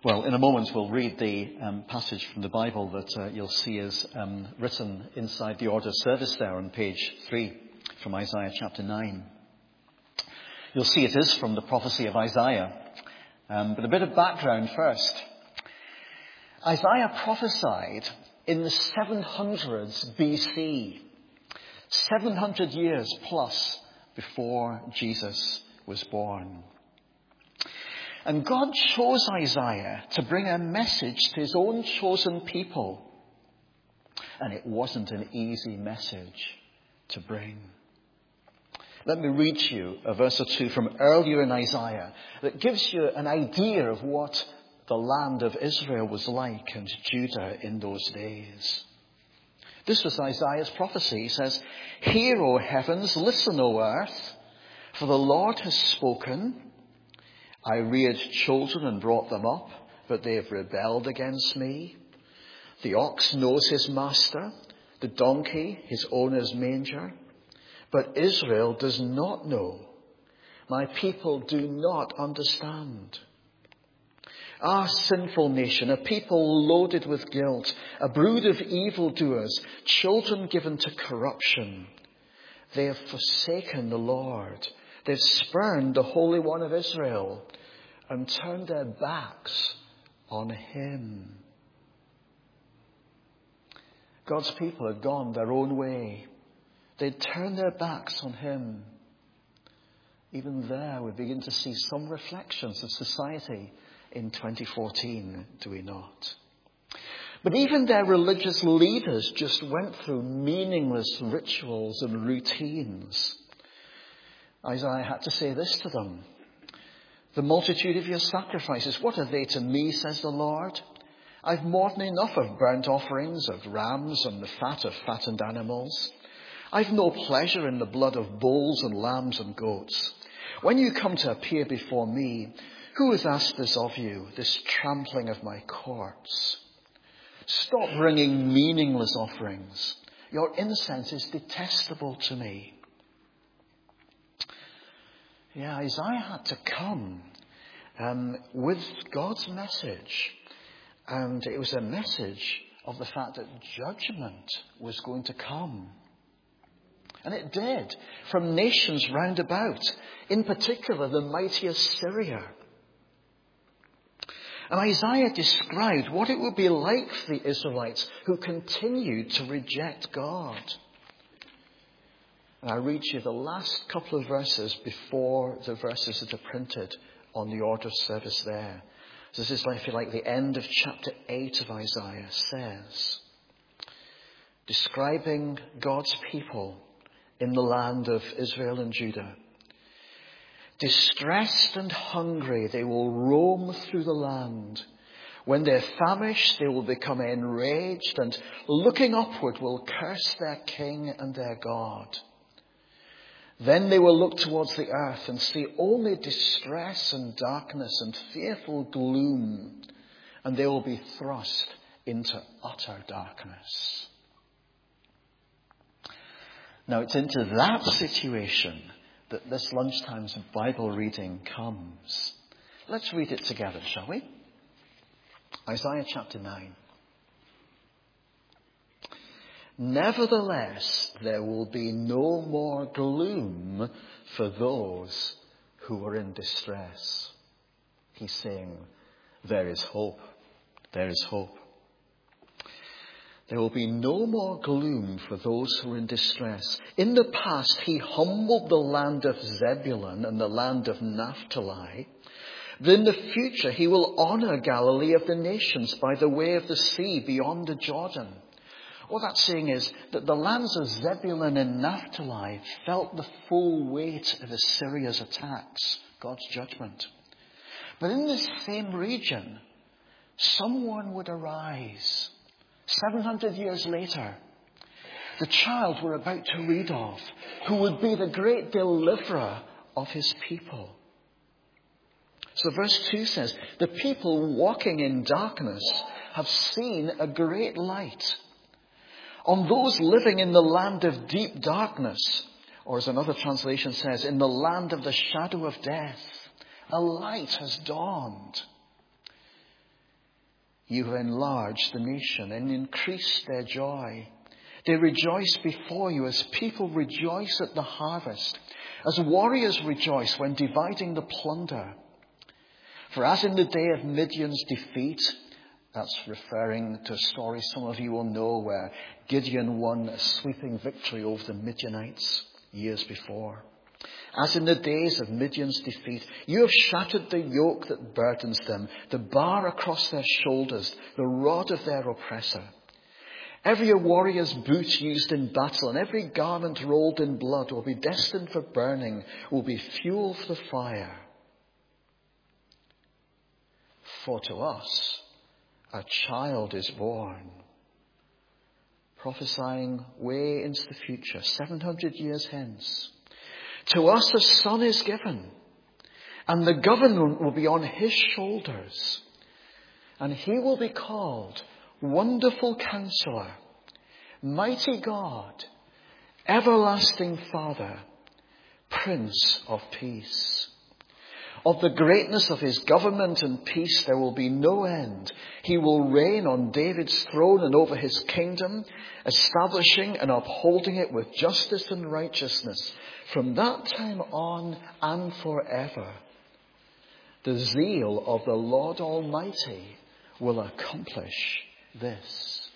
Well, in a moment we'll read the passage from the Bible that you'll see is written inside the order of service there on page 3 from Isaiah chapter 9. You'll see it is from the prophecy of Isaiah. But a bit of background first. Isaiah prophesied in the 700s BC, 700 years plus before Jesus was born. And God chose Isaiah to bring a message to his own chosen people. And it wasn't an easy message to bring. Let me read to you a verse or two from earlier in Isaiah that gives you an idea of what the land of Israel was like and Judah in those days. This was Isaiah's prophecy. He says, "Hear, O heavens, listen, O earth, for the Lord has spoken. I reared children and brought them up, but they have rebelled against me. The ox knows his master, the donkey his owner's manger. But Israel does not know. My people do not understand. Ah, sinful nation, a people loaded with guilt, a brood of evildoers, children given to corruption. They have forsaken the Lord. They've spurned the Holy One of Israel and turned their backs on him." God's people had gone their own way. They'd turned their backs on him. Even there we begin to see some reflections of society in 2014, do we not? But even their religious leaders just went through meaningless rituals and routines. Isaiah had to say this to them. "The multitude of your sacrifices, what are they to me, says the Lord? I've more than enough of burnt offerings, of rams and the fat of fattened animals. I've no pleasure in the blood of bulls and lambs and goats. When you come to appear before me, who has asked this of you, this trampling of my courts? Stop bringing meaningless offerings. Your incense is detestable to me." Yeah, Isaiah had to come with God's message. And it was a message of the fact that judgment was going to come. And it did, from nations round about, in particular the mighty Assyria. And Isaiah described what it would be like for the Israelites who continued to reject God. And I read you the last couple of verses before the verses that are printed on the order of service there. This is, I feel like, the end of chapter 8 of Isaiah says, describing God's people in the land of Israel and Judah. "Distressed and hungry, they will roam through the land. When they're famished, they will become enraged, and looking upward will curse their king and their God. Then they will look towards the earth and see only distress and darkness and fearful gloom, and they will be thrust into utter darkness." Now, it's into that situation that this lunchtime's Bible reading comes. Let's read it together, shall we? Isaiah chapter 9. "Nevertheless, there will be no more gloom for those who are in distress." He's saying, there is hope. There is hope. There will be no more gloom for those who are in distress. In the past, he humbled the land of Zebulun and the land of Naphtali. But in the future, he will honor Galilee of the nations by the way of the sea beyond the Jordan. What that's saying is that the lands of Zebulun and Naphtali felt the full weight of Assyria's attacks, God's judgment. But in this same region, someone would arise 700 years later, the child we're about to read of, who would be the great deliverer of his people. So verse 2 says, "The people walking in darkness have seen a great light. On those living in the land of deep darkness," or as another translation says, "in the land of the shadow of death, a light has dawned." You have enlarged the nation and increased their joy. They rejoice before you as people rejoice at the harvest, as warriors rejoice when dividing the plunder. For as in the day of Midian's defeat, that's referring to a story some of you will know where Gideon won a sweeping victory over the Midianites years before. As in the days of Midian's defeat, you have shattered the yoke that burdens them, the bar across their shoulders, the rod of their oppressor. Every warrior's boot used in battle and every garment rolled in blood will be destined for burning, will be fuel for the fire. For to us a child is born, prophesying way into the future, 700 years hence. To us a son is given, and the government will be on his shoulders, and he will be called Wonderful Counselor, Mighty God, Everlasting Father, Prince of Peace. Of the greatness of his government and peace there will be no end. He will reign on David's throne and over his kingdom, establishing and upholding it with justice and righteousness from that time on and forever. The zeal of the Lord Almighty will accomplish this.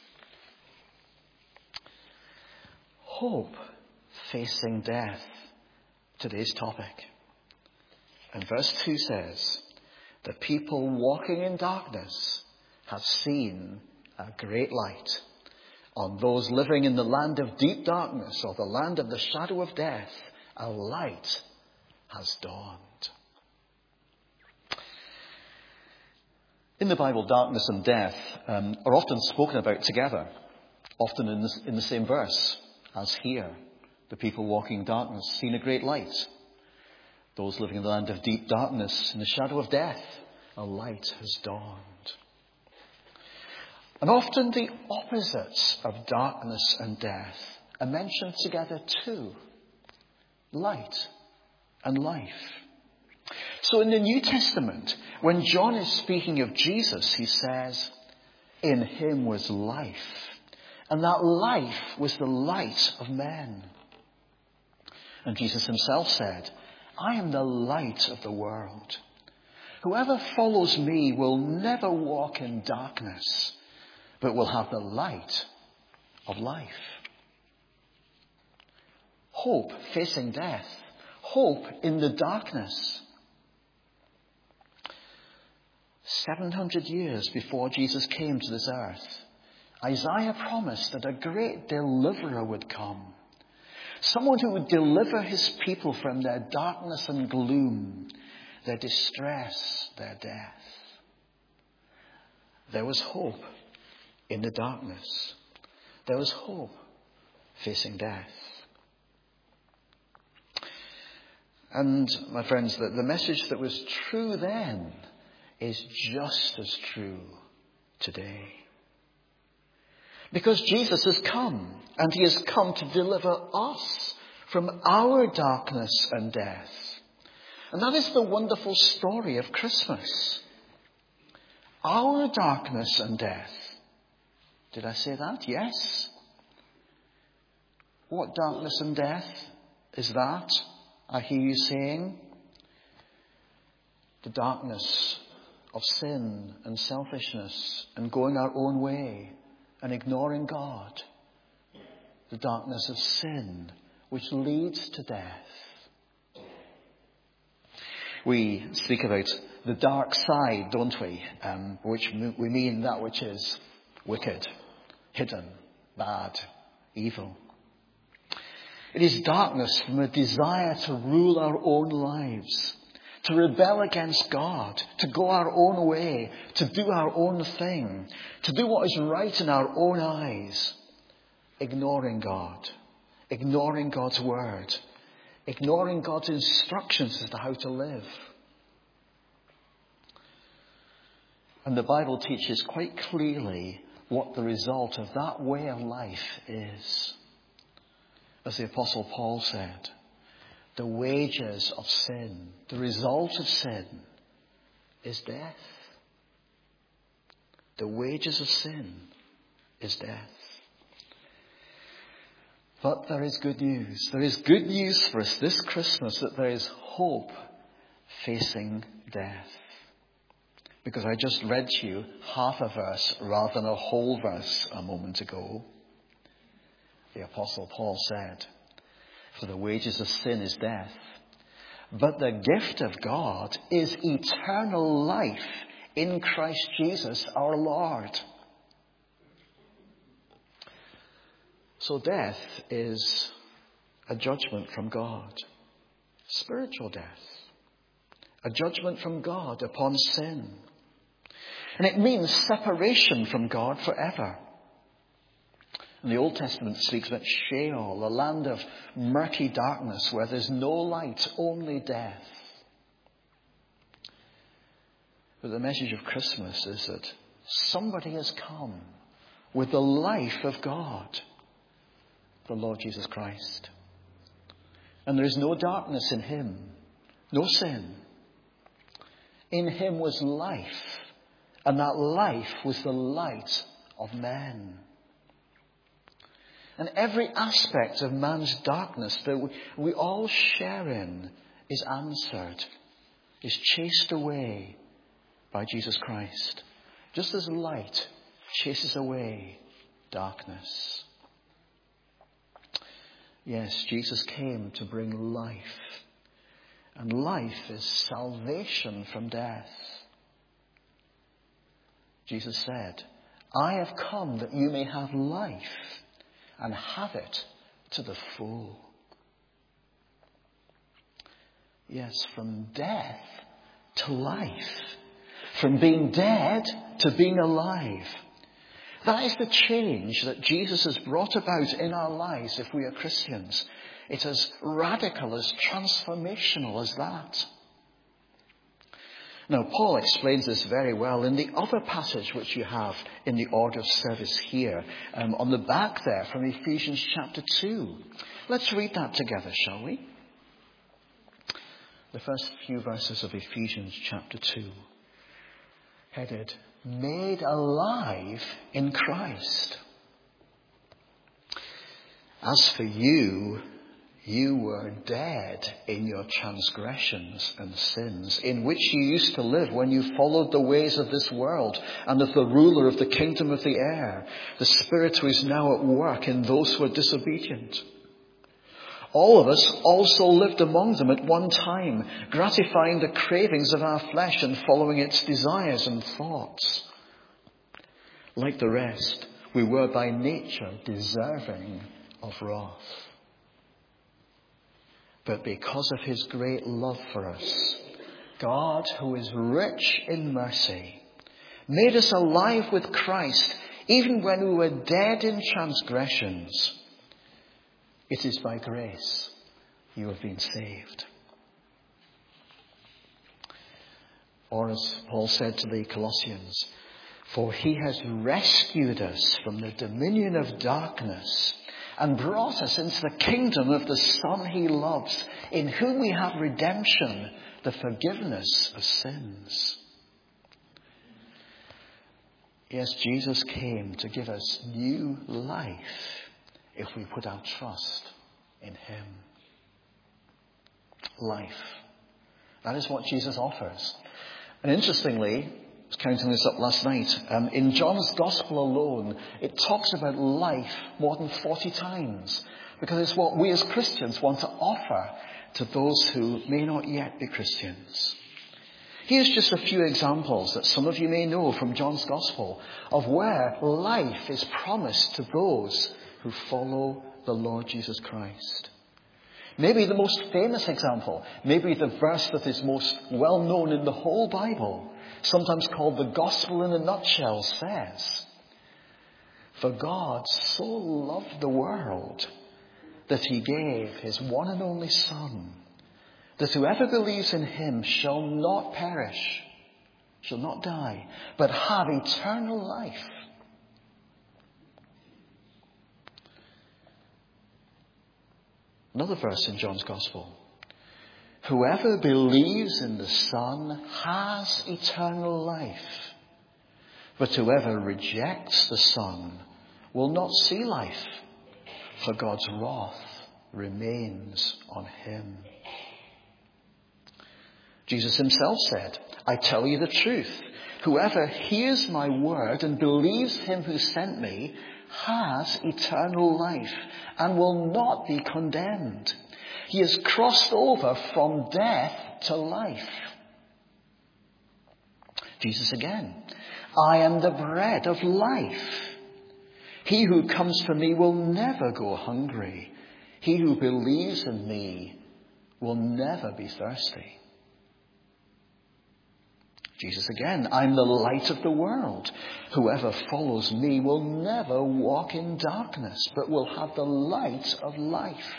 Hope facing death, today's topic. And verse 2 says, the people walking in darkness have seen a great light. On those living in the land of deep darkness or the land of the shadow of death, a light has dawned. In the Bible, darkness and death are often spoken about together, often in the same verse as here. The people walking in darkness seen a great light. Those living in the land of deep darkness, in the shadow of death, a light has dawned. And often the opposites of darkness and death are mentioned together too. Light and life. So in the New Testament, when John is speaking of Jesus, he says, in him was life. And that life was the light of men. And Jesus himself said, I am the light of the world. Whoever follows me will never walk in darkness, but will have the light of life. Hope facing death. Hope in the darkness. 700 years before Jesus came to this earth, Isaiah promised that a great deliverer would come. Someone who would deliver his people from their darkness and gloom, their distress, their death. There was hope in the darkness. There was hope facing death. And, my friends, the message that was true then is just as true today. Because Jesus has come, and he has come to deliver us from our darkness and death. And that is the wonderful story of Christmas. Our darkness and death. Did I say that? Yes. What darkness and death is that? I hear you saying. The darkness of sin and selfishness and going our own way and ignoring God. The darkness of sin which leads to death. We speak about the dark side, don't we? Which we mean that which is wicked, hidden, bad, evil. It is darkness from a desire to rule our own lives, to rebel against God, to go our own way, to do our own thing, to do what is right in our own eyes, ignoring God, ignoring God's word, ignoring God's instructions as to how to live. And the Bible teaches quite clearly what the result of that way of life is. As the Apostle Paul said, the wages of sin, the result of sin, is death. The wages of sin is death. But there is good news. There is good news for us this Christmas, that there is hope facing death. Because I just read to you half a verse rather than a whole verse a moment ago. The Apostle Paul said, "For the wages of sin is death, but the gift of God is eternal life in Christ Jesus our Lord." So death is a judgment from God. Spiritual death. A judgment from God upon sin. And it means separation from God forever. And the Old Testament speaks about Sheol, a land of murky darkness where there's no light, only death. But the message of Christmas is that somebody has come with the life of God, the Lord Jesus Christ. And there is no darkness in him, no sin. In him was life, and that life was the light of men. And every aspect of man's darkness that we all share in is answered, is chased away by Jesus Christ. Just as light chases away darkness. Yes, Jesus came to bring life. And life is salvation from death. Jesus said, "I have come that you may have life and have it to the full." Yes, from death to life. From being dead to being alive. That is the change that Jesus has brought about in our lives if we are Christians. It's as radical, as transformational as that. Now, Paul explains this very well in the other passage which you have in the order of service here, on the back there from Ephesians chapter 2. Let's read that together, shall we? The first few verses of Ephesians chapter 2, headed, "Made alive in Christ. As for you, you were dead in your transgressions and sins, in which you used to live when you followed the ways of this world and of the ruler of the kingdom of the air, the spirit who is now at work in those who are disobedient. All of us also lived among them at one time, gratifying the cravings of our flesh and following its desires and thoughts. Like the rest, we were by nature deserving of wrath. But because of his great love for us, God, who is rich in mercy, made us alive with Christ, even when we were dead in transgressions. It is by grace you have been saved." Or as Paul said to the Colossians, "For he has rescued us from the dominion of darkness and brought us into the kingdom of the Son he loves, in whom we have redemption, the forgiveness of sins." Yes, Jesus came to give us new life if we put our trust in him. Life. That is what Jesus offers. And interestingly, I was counting this up last night, in John's Gospel alone, it talks about life more than 40 times, because it's what we as Christians want to offer to those who may not yet be Christians. Here's just a few examples that some of you may know from John's Gospel of where life is promised to those who follow the Lord Jesus Christ. Maybe the most famous example, maybe the verse that is most well known in the whole Bible, sometimes called the Gospel in a nutshell, says, "For God so loved the world that he gave his one and only Son, that whoever believes in him shall not perish, shall not die, but have eternal life." Another verse in John's Gospel. "Whoever believes in the Son has eternal life. But whoever rejects the Son will not see life, for God's wrath remains on him. Jesus himself said, I tell you the truth. Whoever hears my word and believes him who sent me has eternal life and will not be condemned. He has crossed over from death to life. Jesus again, I am the bread of life. He who comes to me will never go hungry. He who believes in me will never be thirsty. Jesus again, I'm the light of the world. Whoever follows me will never walk in darkness, but will have the light of life.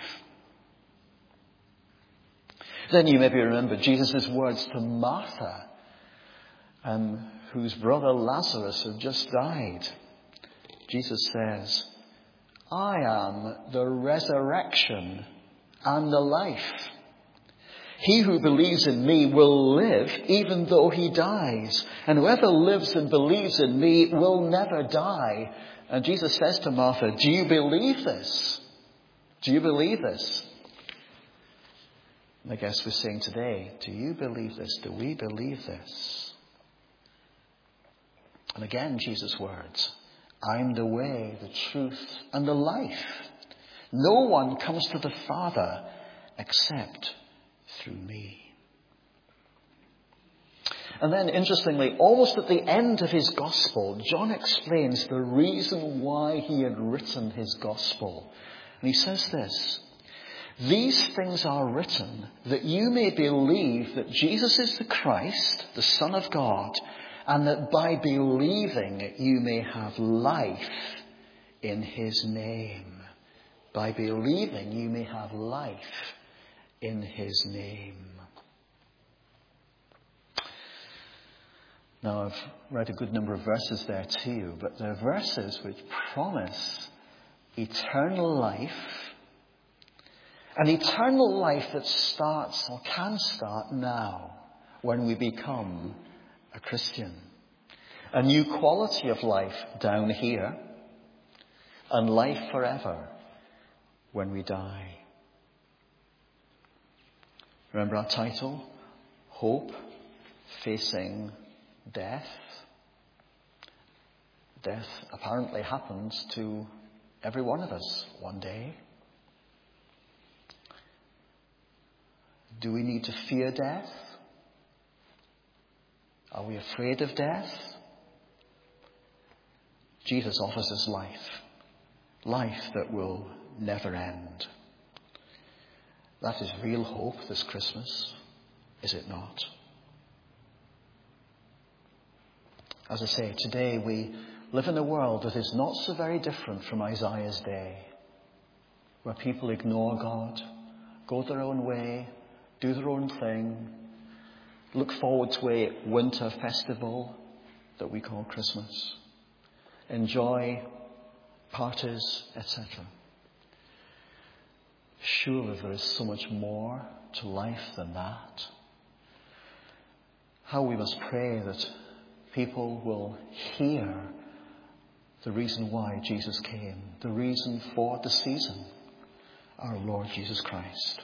Then you maybe remember Jesus' words to Martha, whose brother Lazarus had just died. Jesus says, I am the resurrection and the life. He who believes in me will live even though he dies. And whoever lives and believes in me will never die. And Jesus says to Martha, do you believe this? Do you believe this? And I guess we're saying today, do you believe this? Do we believe this? And again, Jesus' words, I'm the way, the truth, and the life. No one comes to the Father except through me. And then, interestingly, almost at the end of his gospel, John explains the reason why he had written his gospel. And he says this, these things are written that you may believe that Jesus is the Christ, the Son of God, and that by believing you may have life in his name. By believing you may have life in his name. Now, I've read a good number of verses there to you, but they're verses which promise eternal life, an eternal life that starts or can start now when we become a Christian. A new quality of life down here, and life forever when we die. Remember our title? Hope Facing Death. Death apparently happens to every one of us one day. Do we need to fear death? Are we afraid of death? Jesus offers us life. Life that will never end. That is real hope this Christmas, is it not? As I say, today we live in a world that is not so very different from Isaiah's day, where people ignore God, go their own way, do their own thing, look forward to a winter festival that we call Christmas, enjoy parties, etc. Surely there is so much more to life than that. How we must pray that people will hear the reason why Jesus came, the reason for the season, our Lord Jesus Christ.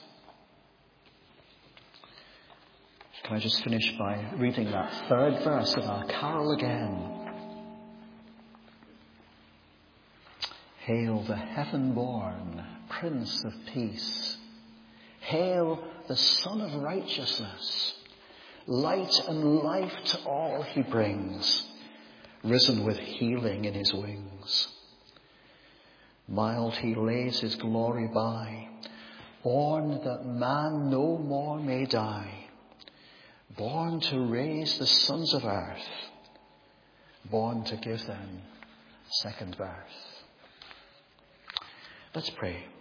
Can I just finish by reading that third verse of our carol again? Hail the heaven-born Prince of Peace. Hail the Son of Righteousness. Light and life to all he brings, risen with healing in his wings. Mild he lays his glory by, born that man no more may die, born to raise the sons of earth, born to give them second birth. Let's pray.